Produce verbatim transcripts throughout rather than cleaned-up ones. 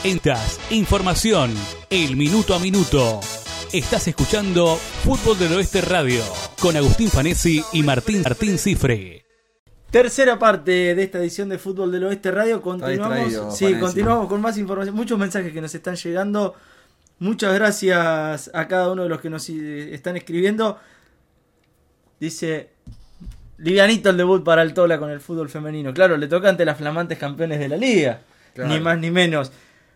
Entas, información, el minuto a minuto. Estás escuchando Fútbol del Oeste Radio con Agustín Fanesi y Martín Martín Cifre. Tercera parte de esta edición de Fútbol del Oeste Radio. Continuamos, distraído, sí, Fanesi. continuamos con más información. Muchos mensajes que nos están llegando. Muchas gracias a cada uno de los que nos están escribiendo. Dice: livianito el debut para el Tola con el fútbol femenino. Claro, le toca ante las flamantes campeones de la liga. Claro. Ni más ni menos.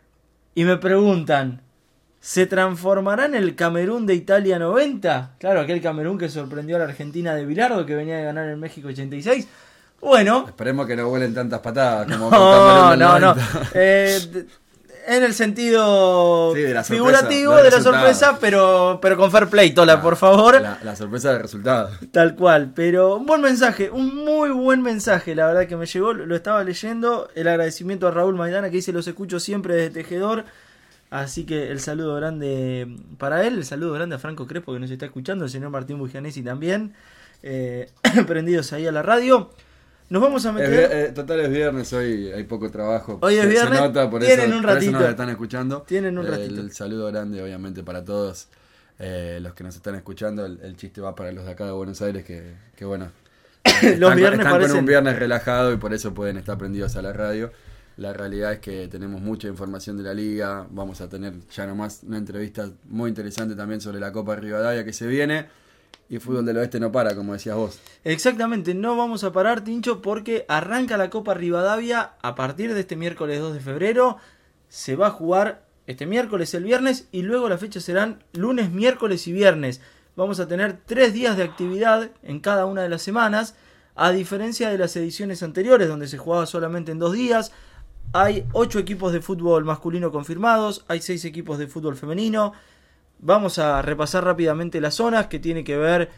Y me preguntan: ¿se transformará en el Camerún de Italia noventa? Claro, aquel Camerún que sorprendió a la Argentina de Bilardo, que venía de ganar en México ochenta y seis. Bueno. Esperemos que no vuelen tantas patadas como no, con Camerún del no, noventa. no. Eh, en el sentido sí, de la sorpresa, figurativo no de la resultado. sorpresa, pero, pero con fair play, Tola, la, por favor. La, la sorpresa del resultado. Tal cual, pero un buen mensaje, un muy buen mensaje, la verdad que me llegó, lo estaba leyendo, el agradecimiento a Raúl Maidana que dice: los escucho siempre desde Tejedor, así que el saludo grande para él, el saludo grande a Franco Crespo que nos está escuchando, el señor Martín Bugianesi también, eh, prendidos ahí a la radio. Nos vamos a meter... Es, eh, total es viernes, hoy hay poco trabajo. Hoy es se, viernes, se nota, por tienen eso, un por ratito. eso nos están escuchando. Tienen un eh, ratito. El saludo grande, obviamente, para todos eh, los que nos están escuchando. El, el chiste va para los de acá de Buenos Aires, que, que bueno, están, los viernes están parecen... con un viernes relajado y por eso pueden estar prendidos a la radio. La realidad es que tenemos mucha información de la liga. Vamos a tener ya nomás una entrevista muy interesante también sobre la Copa Rivadavia que se viene. Y el fútbol del oeste no para, como decías vos. Exactamente, no vamos a parar, Tincho, porque arranca la Copa Rivadavia a partir de este miércoles dos de febrero. Se va a jugar este miércoles, el viernes, y luego las fechas serán lunes, miércoles y viernes. Vamos a tener tres días de actividad en cada una de las semanas, a diferencia de las ediciones anteriores, donde se jugaba solamente en dos días. Hay ocho equipos de fútbol masculino confirmados, hay seis equipos de fútbol femenino. Vamos a repasar rápidamente las zonas, que tiene que ver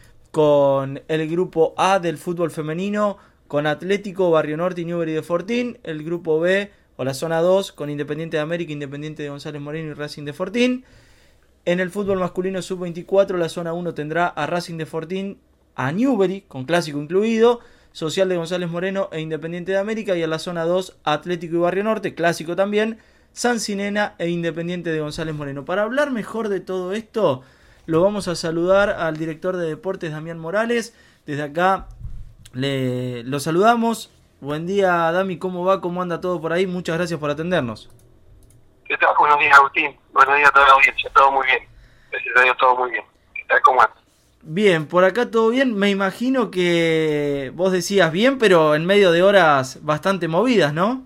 con el grupo A del fútbol femenino, con Atlético, Barrio Norte y Newbery de Fortín. El grupo B, o la zona dos, con Independiente de América, Independiente de González Moreno y Racing de Fortín. En el fútbol masculino sub veinticuatro, la zona uno tendrá a Racing de Fortín, a Newbery, con clásico incluido, Social de González Moreno e Independiente de América. Y en la zona dos, Atlético y Barrio Norte, clásico también, San Sinena e Independiente de González Moreno. Para hablar mejor de todo esto, lo vamos a saludar al director de deportes, Damián Morales. Desde acá le lo saludamos. Buen día, Dami, ¿cómo va? ¿Cómo anda todo por ahí? Muchas gracias por atendernos. ¿Qué tal? Buenos días, Agustín. Buenos días a toda la audiencia. Todo muy bien. Gracias a Dios, todo muy bien. ¿Qué tal? ¿Cómo andas? Bien, por acá todo bien. Me imagino que vos decías bien, pero en medio de horas bastante movidas, ¿no?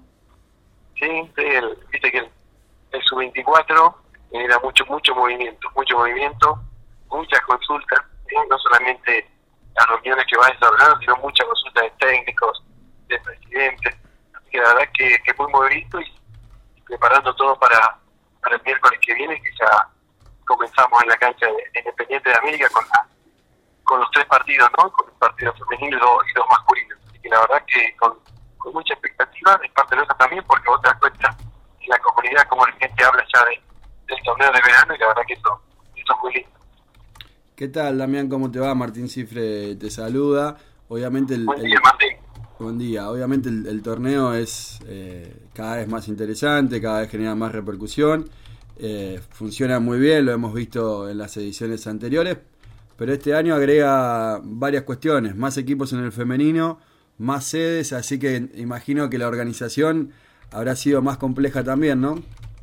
Sí, sí, el, viste que el, el sub veinticuatro genera mucho, mucho movimiento, mucho movimiento, muchas consultas, ¿sí? No solamente las reuniones que va desarrollando, sino muchas consultas de técnicos, de presidentes. Así que la verdad que, que muy movido y, y preparando todo para, para el miércoles que viene, que ya comenzamos en la cancha de Independiente de América con la, con los tres partidos, ¿no? Con el partido femenino y dos, y dos masculinos. Así que la verdad que con con mucha expectativa, de parte nuestra también, porque vos te das cuenta en la comunidad como la gente habla ya de, del torneo de verano, y la verdad que esto, esto es muy lindo. ¿Qué tal, Damián? ¿Cómo te va? Martín Cifre te saluda. Obviamente el, Buen día, el, Martín. Buen día. Obviamente el, el torneo es eh, cada vez más interesante, cada vez genera más repercusión. Eh, funciona muy bien, lo hemos visto en las ediciones anteriores, pero este año agrega varias cuestiones, más equipos en el femenino, más sedes, así que imagino que la organización habrá sido más compleja también, ¿no?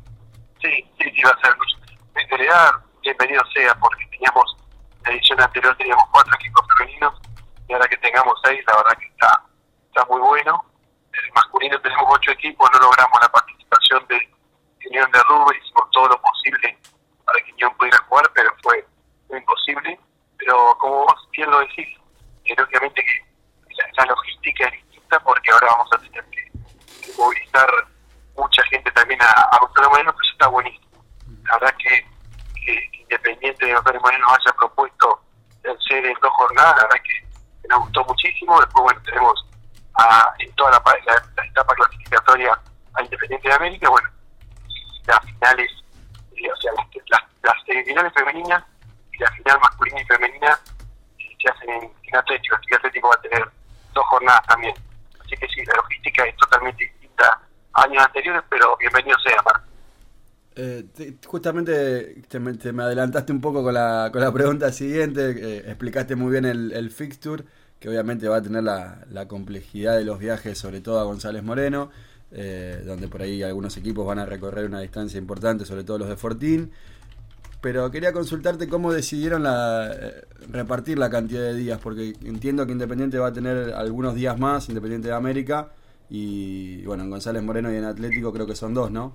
Sí, sí, sí, va a ser. En realidad, bienvenido sea, porque teníamos, la edición anterior teníamos cuatro equipos femeninos, y ahora que tengamos seis, la verdad que está, está muy bueno. El masculino tenemos ocho equipos, no logramos la participación de Unión de Rubén, hicimos todo lo posible para que Unión pudiera jugar, pero fue, fue imposible. Pero como vos bien lo decís, que obviamente que la, la logística es distinta, porque ahora vamos a tener que, que movilizar mucha gente también a, a Gonzalo Moreno, pero eso está buenísimo. La verdad que, que, que Independiente de Gonzalo Moreno nos haya propuesto el ser en dos jornadas, la verdad que, que nos gustó muchísimo. Después, bueno, tenemos a, en toda la, la, la etapa clasificatoria a Independiente de América, bueno, y las finales, eh, o sea, las, las, las semifinales femeninas y la final masculina y femenina eh, se hacen en, en Atlético, así que Atlético va a tener dos jornadas también. Así que sí, la logística es totalmente distinta a años anteriores, pero bienvenido sea, Marc. Eh, te, justamente te me, te me adelantaste un poco con la, con la pregunta siguiente, eh, explicaste muy bien el, el fixture, que obviamente va a tener la, la complejidad de los viajes, sobre todo a González Moreno, eh, donde por ahí algunos equipos van a recorrer una distancia importante, sobre todo los de Fortín. Pero quería consultarte cómo decidieron la, eh, repartir la cantidad de días, porque entiendo que Independiente va a tener algunos días más, Independiente de América, y bueno, en González Moreno y en Atlético creo que son dos, ¿no?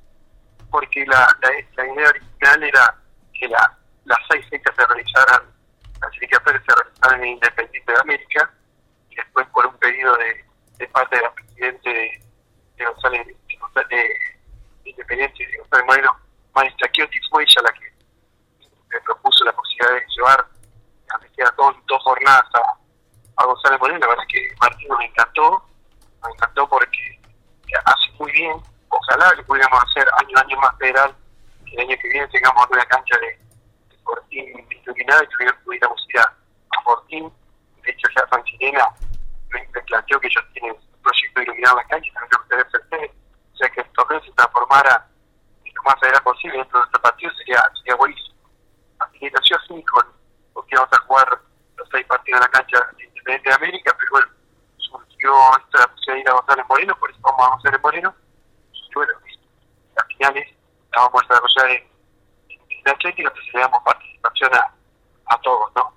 Porque la, la, la idea original era que la, las seis fechas se realizaran, las seis fechas se realizaran en Independiente de América, y después por un pedido de, de parte de la presidente de, de González de, de, de Independiente de González Moreno, Maestra Chiotti, fue ella la que me propuso la posibilidad de llevar a me queda dos, dos jornadas a, a González Moreno. La verdad es que Martín nos encantó, nos encantó porque hace muy bien. Ojalá que pudiéramos hacer año a año más federal, que el año que viene tengamos una cancha de, de Fortín iluminada y que pudiéramos ir a, a Fortín. De hecho, ya Franchilena me, me planteó que ellos tienen un proyecto de iluminar las canchas, también me gustaría hacer, o sea que el torneo se transformara en lo más federal posible dentro de nuestro partido, sería, sería buenísimo. Así que nació así, con, porque vamos a jugar los seis partidos en la cancha de Independiente de América, pero bueno, surgió esta posibilidad de ir a González Moreno, por eso vamos a González Moreno. Y bueno, las finales las vamos a desarrollar en, en la Cheque y nosotros le damos participación a, a todos, ¿no?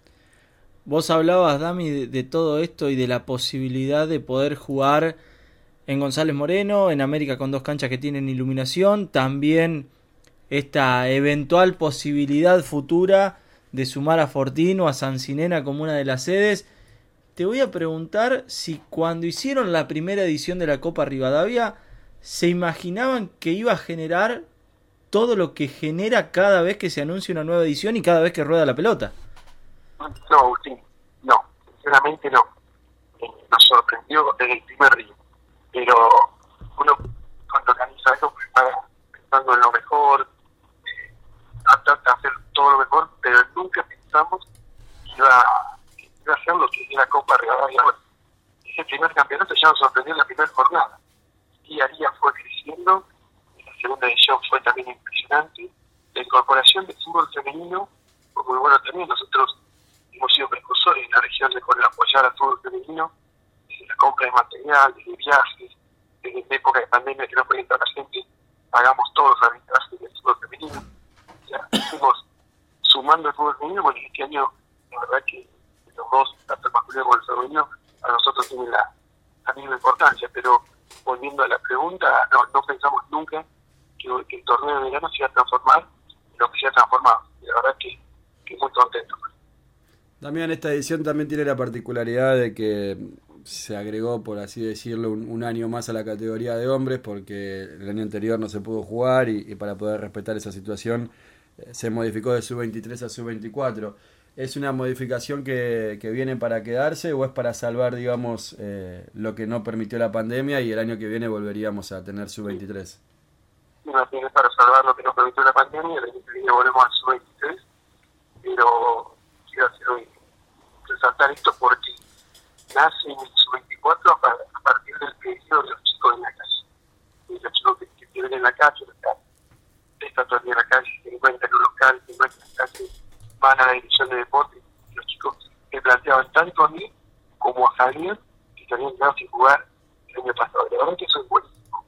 Vos hablabas, Dami, de, de todo esto y de la posibilidad de poder jugar en González Moreno, en América con dos canchas que tienen iluminación, también esta eventual posibilidad futura de sumar a Fortín o a Sancinena como una de las sedes. Te voy a preguntar si cuando hicieron la primera edición de la Copa Rivadavia se imaginaban que iba a generar todo lo que genera cada vez que se anuncia una nueva edición y cada vez que rueda la pelota. No, Agustín, no, sinceramente no. Eh, nos sorprendió desde el primer día, pero uno cuando organiza eso prepara pensando en lo mejor, eh, trata de hacer todo lo mejor, pero nunca pensamos que iba, que iba a ser lo que es la Copa Rivadavia. Bueno, ese primer campeonato ya nos sorprendió en la primera jornada. Día a día fue creciendo, la segunda edición fue también impresionante, la incorporación del fútbol femenino fue muy bueno también. Nosotros hemos sido precursores en la región de poder apoyar al fútbol femenino, desde la compra de material, desde viajes, desde la época de pandemia que no podía entrar la gente, pagamos todos los arbitrajes del fútbol femenino, o sea, fuimos sumando el fútbol femenino. Bueno, este año la verdad que los dos, tanto el masculino como el femenino, a nosotros tienen la, la misma importancia, pero volviendo a la pregunta, no, no pensamos nunca que, que el torneo de verano se iba a transformar en lo que se ha transformado. Y la verdad que, que muy contento. También esta edición también tiene la particularidad de que se agregó, por así decirlo, un, un año más a la categoría de hombres, porque el año anterior no se pudo jugar y, y para poder respetar esa situación eh, se modificó de sub veintitrés a sub veinticuatro. ¿Es una modificación que, que viene para quedarse o es para salvar, digamos, eh, lo que no permitió la pandemia y el año que viene volveríamos a tener sub veintitrés? No tiene para salvar lo que no permitió la pandemia, el año que viene volvemos al sub veintitrés, pero quiero hacer un, resaltar esto porque nace en el sub veinticuatro a, a partir del pedido de los chicos en la calle. Y los chicos que, que viven en la calle, están todavía en la calle, se encuentran en un local, se encuentran en la calle, van a la división de deporte. Los chicos me planteaban tanto a mí como a Javier que se habían quedado sin jugar el año pasado. La verdad que eso es buenísimo.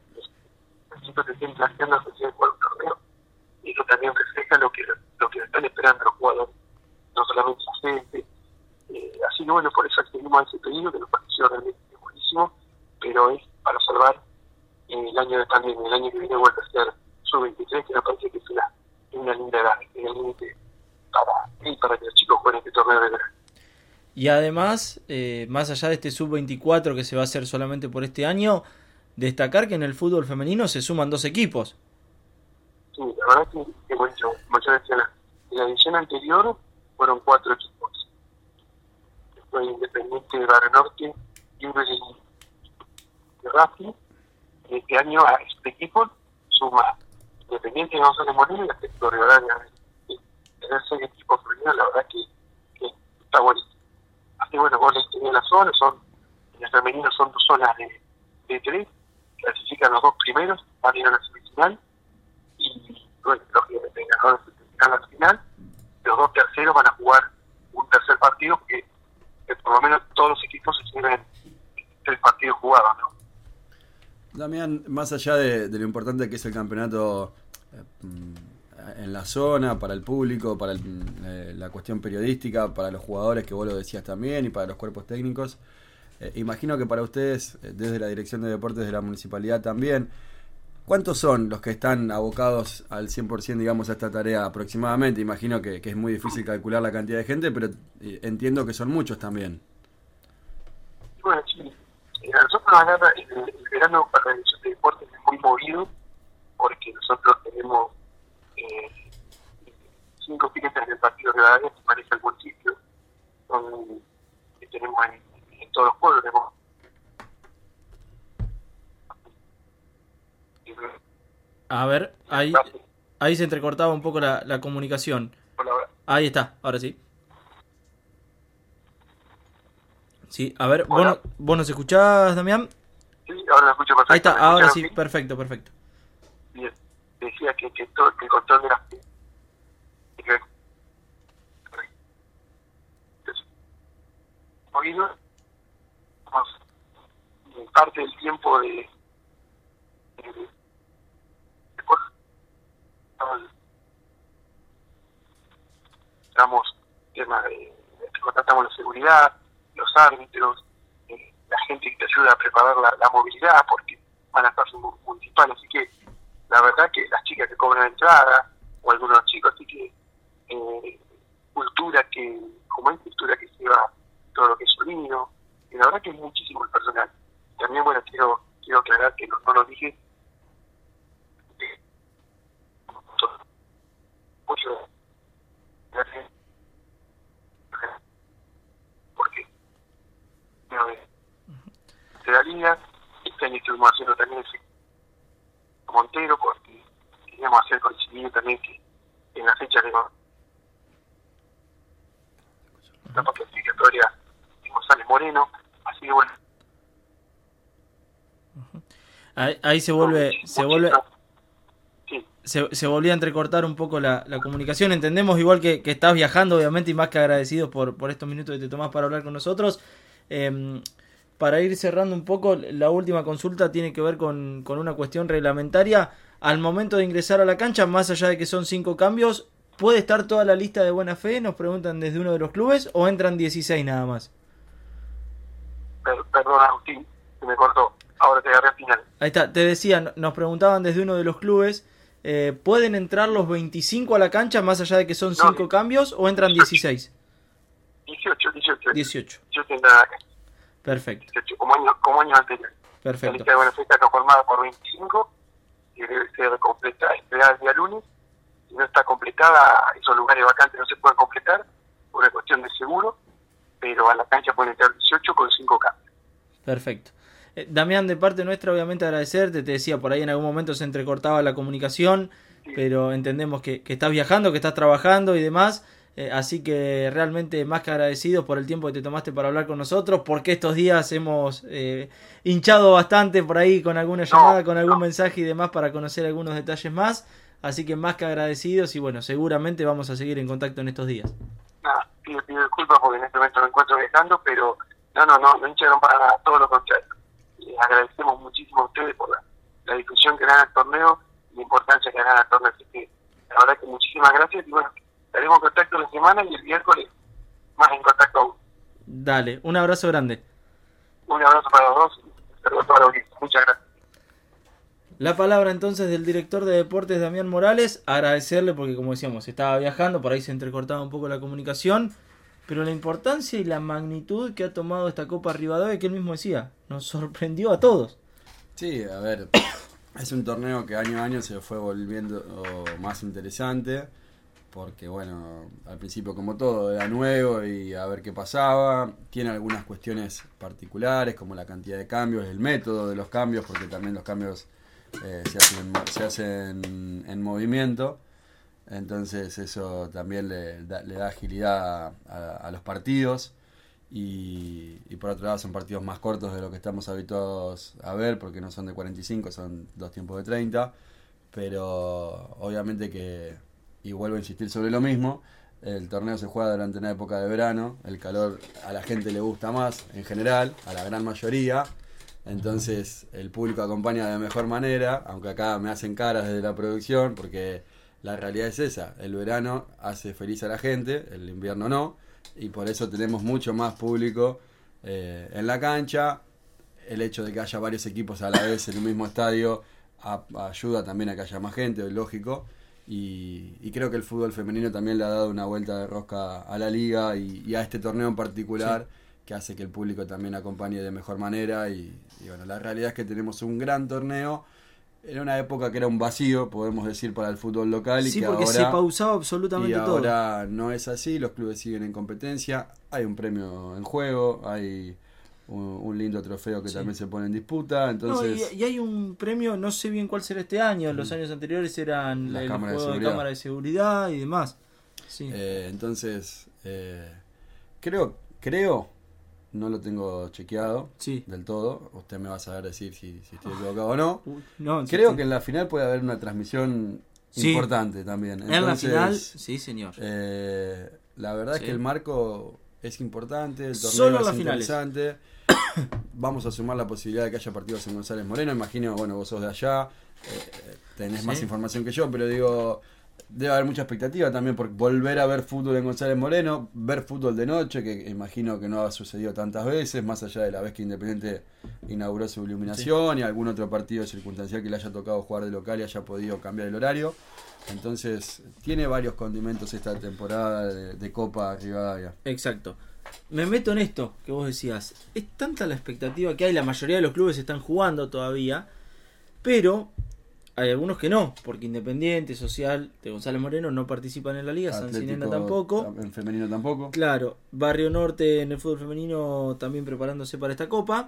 Los chicos se estén planteando que se jugar un torneo y eso también refleja lo que lo que están esperando los jugadores, no solamente la gente. Eh, así que bueno, por eso accedimos a ese pedido que nos pareció realmente buenísimo, pero es para salvar eh, el año de pandemia. El año que viene vuelve a ser sub veintitrés, que me parece que es una, una linda edad, una límite para, y para que los chicos jueguen este torneo de verano. Y además, eh, más allá de este sub veinticuatro que se va a hacer solamente por este año, destacar que en el fútbol femenino se suman dos equipos. Sí, la verdad que, que bueno, como yo decía, en la edición anterior fueron cuatro equipos. Fue Independiente de Barrio Norte, Libre de Racing, y este año a este equipo suma Independiente de González Moreno y Atlético de Rivadavia. Tener seis equipos femeninos, la verdad que, que está bonito. Así bueno, vos les tenés las zonas, son, en el femenino son dos zonas de, de tres, clasifican los dos primeros, van a ir a la semifinal, bueno, lógicamente el ganador será la final, los dos terceros van a jugar un tercer partido, porque que por lo menos todos los equipos se tienen tres partidos jugados, ¿no? Damián, más allá de, de lo importante que es el campeonato eh, en la zona, para el público, para el, eh, la cuestión periodística, para los jugadores, que vos lo decías también, y para los cuerpos técnicos, eh, imagino que para ustedes, eh, desde la Dirección de Deportes de la Municipalidad también, ¿cuántos son los que están abocados al cien por ciento, digamos, a esta tarea aproximadamente? Imagino que, que es muy difícil calcular la cantidad de gente, pero eh, entiendo que son muchos también. Bueno, sí. Nosotros agarra el, el verano para la Dirección de Deportes es muy movido, porque nosotros tenemos eh, cinco piquetes en el partido de Rivadavia, que parece el municipio, son, que tenemos en, en todos los pueblos, tenemos a ver, ahí, ahí se entrecortaba un poco la, la comunicación. Ahí está, ahora sí. Sí, a ver, ¿vos, no, ¿vos nos escuchás, Damián? Sí, ahora lo escucho perfecto. Ahí está, ahora sí, perfecto, perfecto. Bien, decía que, que, todo, que el control de las... Que, oído, parte del tiempo de... de, de, de estamos tema de, contratamos la seguridad, los árbitros, eh, la gente que te ayuda a preparar la, la movilidad, porque van a estar municipales, así que la verdad que las chicas que cobran entrada, o algunos chicos, así que eh, cultura que, como es cultura que lleva todo lo que es sonido, y la verdad que es muchísimo el personal. También, bueno, quiero quiero aclarar que no, no lo dije, eh, mucho, porque no, de la liga, este año estuvimos haciendo también ese Montero, porque queríamos hacer coincidir también que en la fecha de la clasificatoria de González Moreno, así que bueno. Ahí, ahí se vuelve, no, se vuelve, sí. se, se volvía a entrecortar un poco la, la comunicación. Entendemos igual que, que estás viajando, obviamente, y más que agradecidos por, por estos minutos que te tomás para hablar con nosotros. Eh, Para ir cerrando un poco, la última consulta tiene que ver con, con una cuestión reglamentaria. Al momento de ingresar a la cancha, más allá de que son cinco cambios, ¿puede estar toda la lista de buena fe? Nos preguntan desde uno de los clubes, ¿o entran dieciséis nada más? Per, perdón, Agustín, se me cortó. Ahora te agarré al final. Ahí está, te decía, nos preguntaban desde uno de los clubes, eh, ¿pueden entrar los veinticinco a la cancha, más allá de que son cinco no, cambios, o entran dieciséis? dieciocho, dieciocho. dieciocho. Yo tengo la cancha. Perfecto. Como año, como año anterior. Perfecto. La lista de buena fe está conformada por veinticinco y debe ser completada, entregada el día lunes. Si no está completada, esos lugares vacantes no se pueden completar por una cuestión de seguro, pero a la cancha pueden entrar dieciocho con cinco cambios. Perfecto. Eh, Damián, de parte nuestra, obviamente agradecerte. Te decía, por ahí en algún momento se entrecortaba la comunicación, sí, pero entendemos que, que estás viajando, que estás trabajando y demás. Eh, así que realmente más que agradecidos por el tiempo que te tomaste para hablar con nosotros, porque estos días hemos eh, hinchado bastante por ahí con alguna llamada, no, con algún no. mensaje y demás para conocer algunos detalles más. Así que más que agradecidos y bueno, seguramente vamos a seguir en contacto en estos días. Nada, pido, pido disculpas porque en este momento me encuentro viajando, pero no, no, no, no hincharon para nada, todo lo contrario. Les agradecemos muchísimo a ustedes por la, la difusión que dan al torneo y la importancia que dan al torneo. Así que la verdad que muchísimas gracias y bueno, estaremos en contacto la semana y el miércoles más en contacto aún. Dale, un abrazo grande. Un abrazo para los dos y saludos para la audiencia. Muchas gracias. La palabra entonces del director de deportes Damián Morales, agradecerle porque como decíamos, estaba viajando, por ahí se entrecortaba un poco la comunicación, pero la importancia y la magnitud que ha tomado esta Copa Rivadavia, que él mismo decía, nos sorprendió a todos. Sí, a ver, es un torneo que año a año se fue volviendo más interesante, porque bueno, al principio como todo era nuevo y a ver qué pasaba, tiene algunas cuestiones particulares como la cantidad de cambios, el método de los cambios, porque también los cambios eh, se hacen, en, se hacen en movimiento, entonces eso también le da, le da agilidad a, a, a los partidos y, y por otro lado son partidos más cortos de lo que estamos habituados a ver, porque no son de cuarenta y cinco, son dos tiempos de treinta. pero obviamente que, y vuelvo a insistir sobre lo mismo, el torneo se juega durante una época de verano, el calor a la gente le gusta más en general, a la gran mayoría, entonces el público acompaña de mejor manera, aunque acá me hacen caras desde la producción, porque la realidad es esa, el verano hace feliz a la gente, el invierno no, y por eso tenemos mucho más público eh, en la cancha. El hecho de que haya varios equipos a la vez en un mismo estadio a, ayuda también a que haya más gente, es lógico. Y, y creo que el fútbol femenino también le ha dado una vuelta de rosca a la liga y, y a este torneo en particular, sí, que hace que el público también acompañe de mejor manera. Y, y bueno, la realidad es que tenemos un gran torneo en una época que era un vacío, podemos decir, para el fútbol local. Y sí, que porque ahora, se pausaba absolutamente y todo. Ahora no es así, los clubes siguen en competencia, hay un premio en juego, hay un, un lindo trofeo que sí, también se pone en disputa. Entonces, no, y, y hay un premio, no sé bien cuál será este año, en los años anteriores eran la el cámara juego de, de cámara de seguridad y demás. Sí. Eh, entonces, eh, creo, creo, no lo tengo chequeado sí, del todo, usted me va a saber decir si, si estoy equivocado o no. Uy, no creo sí, que en la final puede haber una transmisión sí, importante también. Entonces, en la final, sí señor. Eh, la verdad sí, es que el marco es importante, el torneo Solo es las interesante. Finales. Vamos a sumar la posibilidad de que haya partidos en González Moreno. Imagino, bueno, vos sos de allá, eh, tenés sí, más información que yo, pero digo, debe haber mucha expectativa también por volver a ver fútbol en González Moreno, ver fútbol de noche, que imagino que no ha sucedido tantas veces, más allá de la vez que Independiente inauguró su iluminación sí, y algún otro partido circunstancial que le haya tocado jugar de local y haya podido cambiar el horario. Entonces, tiene varios condimentos esta temporada de, de Copa Rivadavia. Exacto. Me meto en esto que vos decías. Es tanta la expectativa que hay, la mayoría de los clubes están jugando todavía, pero hay algunos que no, porque Independiente, Social, de González Moreno no participan en la liga, San Sinena tampoco. En femenino tampoco. Claro, Barrio Norte en el fútbol femenino también preparándose para esta copa.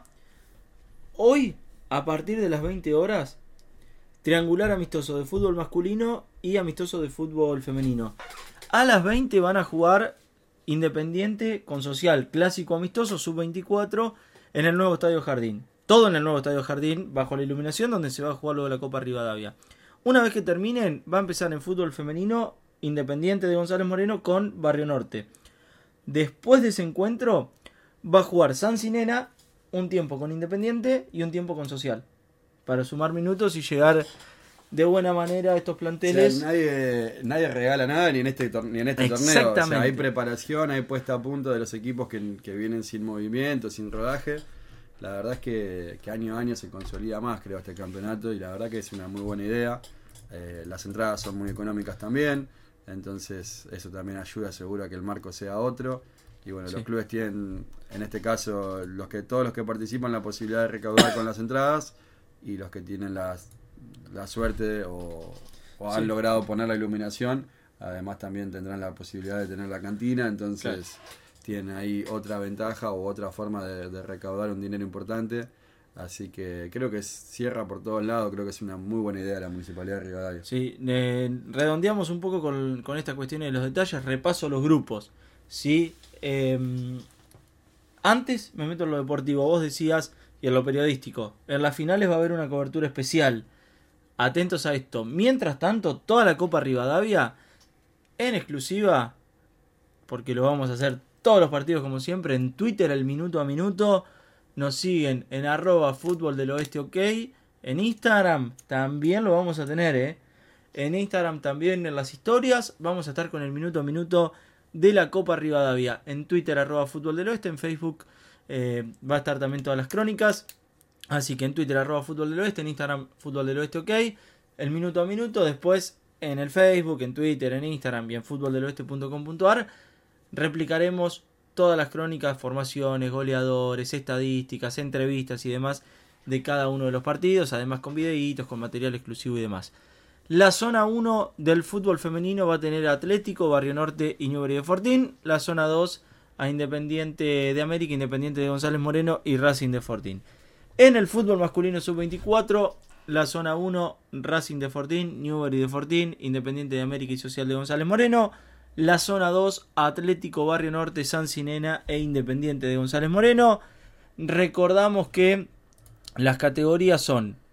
Hoy, a partir de las veinte horas, triangular amistoso de fútbol masculino y amistoso de fútbol femenino. A las veinte van a jugar Independiente con Social, clásico amistoso, sub veinticuatro, en el nuevo Estadio Jardín. Todo en el nuevo Estadio Jardín, bajo la iluminación, donde se va a jugar luego la Copa Rivadavia. Una vez que terminen, va a empezar en fútbol femenino Independiente de González Moreno con Barrio Norte. Después de ese encuentro, va a jugar San Sinena un tiempo con Independiente y un tiempo con Social, para sumar minutos y llegar de buena manera a estos planteles. O sea, nadie, nadie regala nada ni en este, tor- ni en este torneo. O sea, hay preparación, hay puesta a punto de los equipos que, que vienen sin movimiento, sin rodaje. La verdad es que, que año a año se consolida más, creo, este campeonato, y la verdad que es una muy buena idea. Eh, las entradas son muy económicas también, entonces eso también ayuda, seguro, a que el marco sea otro. Y bueno, sí, los clubes tienen, en este caso, los que todos los que participan, la posibilidad de recaudar con las entradas, y los que tienen las, la suerte o, o han sí, logrado poner la iluminación, además también tendrán la posibilidad de tener la cantina, entonces claro, tienen ahí otra ventaja o otra forma de, de recaudar un dinero importante. Así que creo que cierra por todos lados, creo que es una muy buena idea la Municipalidad de Rivadavia. Sí, eh, redondeamos un poco con, con esta cuestión de los detalles, repaso los grupos. ¿Sí? Eh, antes me meto en lo deportivo, vos decías, y en lo periodístico, en las finales va a haber una cobertura especial. Atentos a esto. Mientras tanto, toda la Copa Rivadavia, en exclusiva, porque lo vamos a hacer todos los partidos como siempre, en Twitter, el minuto a minuto. Nos siguen en arroba fútbol del oeste ok. En Instagram también lo vamos a tener, ¿eh? En Instagram también, en las historias, vamos a estar con el minuto a minuto de la Copa Rivadavia. En Twitter, arroba fútbol del oeste. En Facebook eh, va a estar también todas las crónicas. Así que en Twitter, arroba fútbol del oeste. En Instagram, fútbol del oeste ok. El minuto a minuto. Después en el Facebook, en Twitter, en Instagram y en fútbol del oeste punto com punto a r replicaremos todas las crónicas, formaciones, goleadores, estadísticas, entrevistas y demás de cada uno de los partidos, además con videitos, con material exclusivo y demás. La zona uno del fútbol femenino va a tener a Atlético, Barrio Norte y Newbery de Fortín. La zona dos a Independiente de América, Independiente de González Moreno y Racing de Fortín. En el fútbol masculino sub veinticuatro, la zona uno, Racing de Fortín, Newbery de Fortín, Independiente de América y Social de González Moreno. La zona dos, Atlético, Barrio Norte, San Sinena e Independiente de González Moreno. Recordamos que las categorías son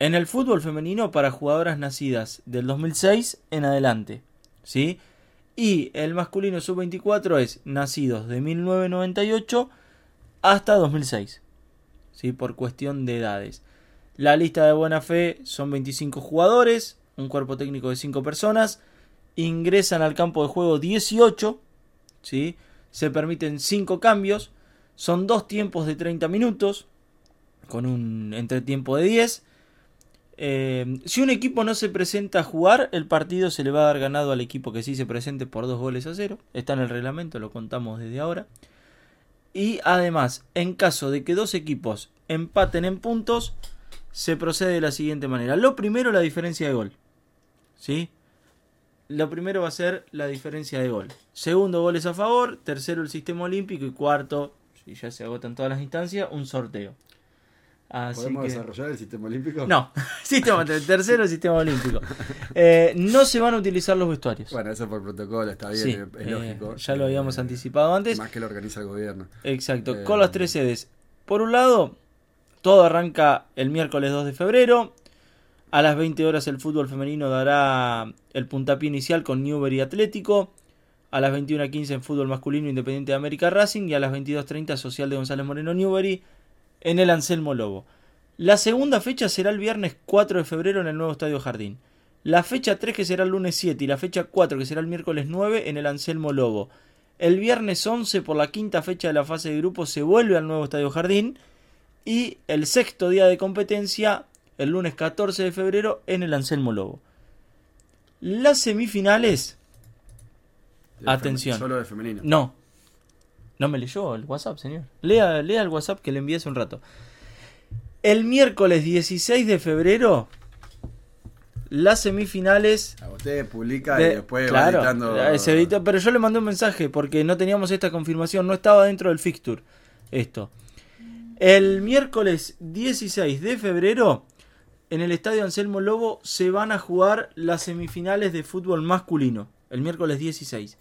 en el fútbol femenino para jugadoras nacidas del dos mil seis en adelante, ¿sí? Y el masculino sub veinticuatro es nacidos de mil novecientos noventa y ocho hasta dos mil seis, ¿sí? Por cuestión de edades. La lista de buena fe son veinticinco jugadores, un cuerpo técnico de cinco personas, ingresan al campo de juego dieciocho, ¿sí? Se permiten cinco cambios, son dos tiempos de treinta minutos, con un entretiempo de diez. Eh, si un equipo no se presenta a jugar, el partido se le va a dar ganado al equipo que sí se presente por dos goles a cero. Está en el reglamento, lo contamos desde ahora. Y además, en caso de que dos equipos empaten en puntos, se procede de la siguiente manera. Lo primero, la diferencia de gol, ¿sí? Lo primero va a ser la diferencia de gol. Segundo, goles a favor. Tercero, el sistema olímpico. Y cuarto, si ya se agotan todas las instancias, un sorteo. Así ¿Podemos que... desarrollar el sistema olímpico? No, sistema, tercero, el sistema olímpico. Eh, no se van a utilizar los vestuarios. Bueno, eso por protocolo está bien, Sí, es, es eh, lógico. ya lo habíamos Eh, anticipado antes. Más que lo organiza el gobierno. Exacto, Eh, con las tres sedes. Por un lado, todo arranca el miércoles dos de febrero. A las veinte horas el fútbol femenino dará el puntapié inicial con Newbery Atlético. A las veintiuna quince en fútbol masculino Independiente de América Racing. Y a las veintidós treinta Social de González Moreno Newbery en el Anselmo Lobo. La segunda fecha será el viernes cuatro de febrero en el nuevo Estadio Jardín. La fecha tres, que será el lunes siete, y la fecha cuatro, que será el miércoles nueve, en el Anselmo Lobo. El viernes once, por la quinta fecha de la fase de grupos, se vuelve al nuevo Estadio Jardín. Y el sexto día de competencia, el lunes catorce de febrero, en el Anselmo Lobo. Las semifinales... De Atención. fem- Solo de femenino. No. No me leyó el WhatsApp, señor. Lea, lea el WhatsApp que le envié hace un rato. El miércoles dieciséis de febrero, las semifinales... A usted publica de- y después claro, va editando. se edita, pero yo le mandé un mensaje porque no teníamos esta confirmación, no estaba dentro del fixture esto. El miércoles dieciséis de febrero, en el Estadio Anselmo Lobo, se van a jugar las semifinales de fútbol masculino. El miércoles dieciséis.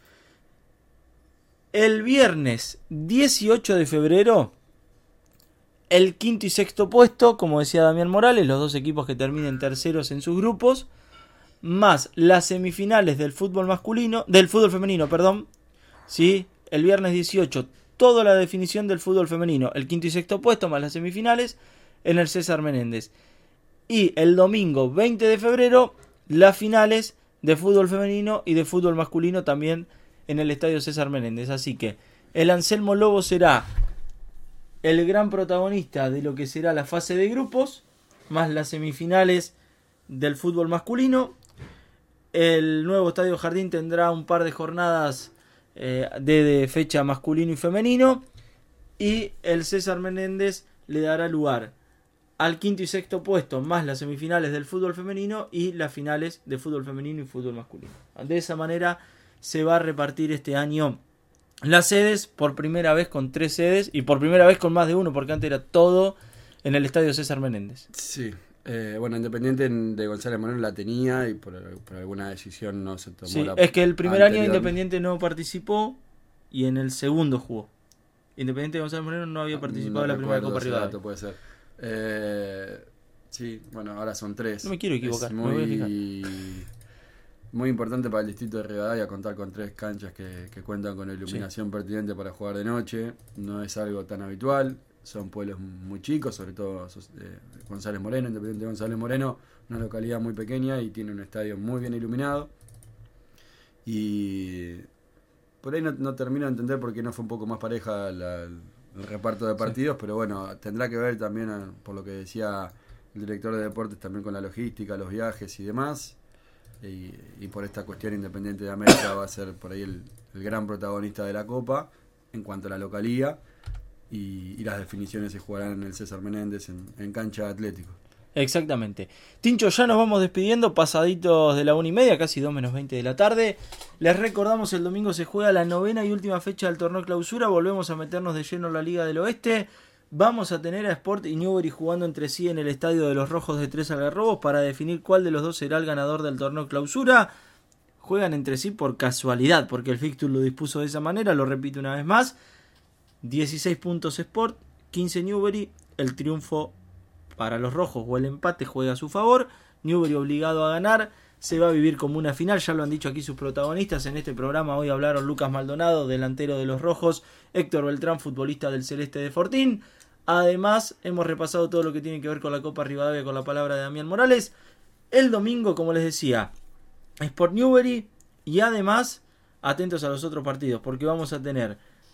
El viernes dieciocho de febrero, el quinto y sexto puesto, como decía Damián Morales, los dos equipos que terminen terceros en sus grupos, más las semifinales del fútbol masculino, del fútbol femenino, perdón, ¿sí? El viernes dieciocho, toda la definición del fútbol femenino, el quinto y sexto puesto más las semifinales en el César Menéndez. Y el domingo veinte de febrero, las finales de fútbol femenino y de fútbol masculino también en el Estadio César Menéndez. Así que el Anselmo Lobo será el gran protagonista de lo que será la fase de grupos, más las semifinales del fútbol masculino. El nuevo Estadio Jardín tendrá un par de jornadas eh, de, de fecha masculino y femenino. Y el César Menéndez le dará lugar al quinto y sexto puesto, más las semifinales del fútbol femenino y las finales de fútbol femenino y fútbol masculino. De esa manera se va a repartir este año las sedes, por primera vez con tres sedes y por primera vez con más de uno, porque antes era todo en el Estadio César Menéndez. Sí. Eh, bueno, Independiente de González Moreno la tenía y por, por alguna decisión no se tomó Sí, la es que el primer año anterior. Independiente no participó y en el segundo jugó. Independiente de González Moreno no había participado No en la primera recuerdo Copa ese Rivadavia. dato, puede ser. Eh, sí, bueno, ahora son tres. No me quiero equivocar, Es me voy a muy, muy importante para el distrito de Rivadavia contar con tres canchas que, que cuentan con iluminación sí. pertinente para jugar de noche. No es algo tan habitual. Son pueblos muy chicos, sobre todo eh, González Moreno, Independiente de González Moreno, una localidad muy pequeña y tiene un estadio muy bien iluminado. Y por ahí no, no termino de entender por qué no fue un poco más pareja la, el reparto de partidos, sí. pero bueno, tendrá que ver también, por lo que decía el director de deportes, también con la logística, los viajes y demás. Y, y por esta cuestión, Independiente de América va a ser por ahí el, el gran protagonista de la Copa en cuanto a la localía. Y, y las definiciones se jugarán en el César Menéndez en, en cancha Atlético. Exactamente. Tincho, ya nos vamos despidiendo, pasaditos de la una y media, casi dos menos veinte de la tarde. Les recordamos, el domingo se juega la novena y última fecha del torneo clausura. Volvemos a meternos de lleno en la Liga del Oeste. Vamos a tener a Sport y Newbery jugando entre sí en el estadio de los Rojos de Tres Algarrobos para definir cuál de los dos será el ganador del torneo clausura. Juegan entre sí por casualidad, porque el fixture lo dispuso de esa manera, lo repito una vez más. dieciséis puntos Sport, quince Newbery, el triunfo para los rojos o el empate juega a su favor. Newbery obligado a ganar. Se va a vivir como una final, ya lo han dicho aquí sus protagonistas. En este programa hoy hablaron Lucas Maldonado, delantero de los rojos, Héctor Beltrán, futbolista del Celeste de Fortín. Además, hemos repasado todo lo que tiene que ver con la Copa Rivadavia con la palabra de Damián Morales. El domingo, como les decía, Sport Newbery, y además, atentos a los otros partidos, porque vamos a tener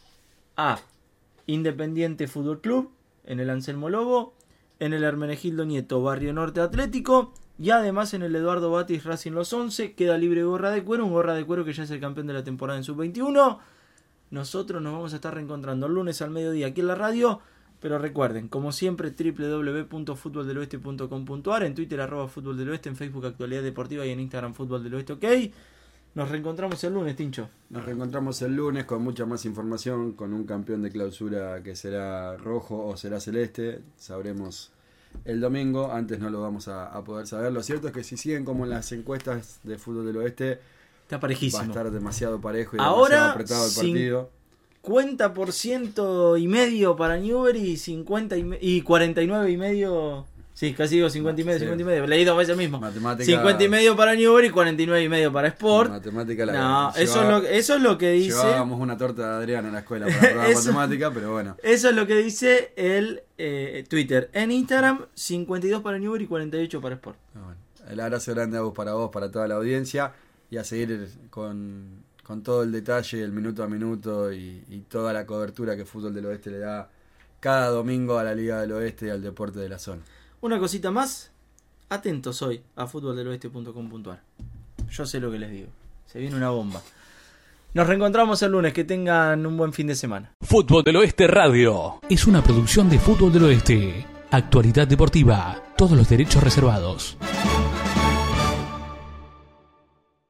a Independiente Fútbol Club en el Anselmo Lobo, en el Hermenegildo Nieto Barrio Norte Atlético, y además en el Eduardo Batis Racing Los once. Queda libre Gorra de Cuero, un Gorra de Cuero que ya es el campeón de la temporada en sub veintiuno. Nosotros nos vamos a estar reencontrando el lunes al mediodía aquí en la radio, pero recuerden, como siempre, doble u doble u doble u punto fútbol del oeste punto com punto a r, en Twitter arroba Fútbol del Oeste, en Facebook Actualidad Deportiva y en Instagram Fútbol del Oeste OK. Nos reencontramos el lunes, Tincho. Nos reencontramos el lunes con mucha más información, con un campeón de clausura que será rojo o será celeste. Sabremos el domingo, antes no lo vamos a, a poder saber. Lo cierto es que si siguen como en las encuestas de Fútbol del Oeste, está parejísimo. Va a estar demasiado parejo y ahora demasiado apretado el partido. cincuenta por ciento y medio para Newbery y, cincuenta y, me- y cuarenta y nueve y medio. Sí, casi digo cincuenta y medio, Sí. cincuenta y medio. Leí dos veces mismo. Matemática, cincuenta y medio para Newbery y cuarenta y nueve y medio para Sport. Matemática la No, llevaba- eso es, lo, eso es lo que dice. Llevábamos una torta de Adrián en la escuela para probar Eso- matemática, pero bueno. Eso es lo que dice el eh, Twitter. En Instagram, cincuenta y dos para Newbery y cuarenta y ocho para Sport. Bueno, el abrazo grande a vos, para vos, para toda la audiencia, y a seguir con, con todo el detalle, el minuto a minuto y, y toda la cobertura que Fútbol del Oeste le da cada domingo a la Liga del Oeste y al deporte de la zona. Una cosita más, atentos hoy a fútbol del oeste punto com punto a r. Yo sé lo que les digo, se viene una bomba. Nos reencontramos el lunes, que tengan un buen fin de semana. Fútbol del Oeste Radio es una producción de Fútbol del Oeste. Actualidad deportiva, todos los derechos reservados.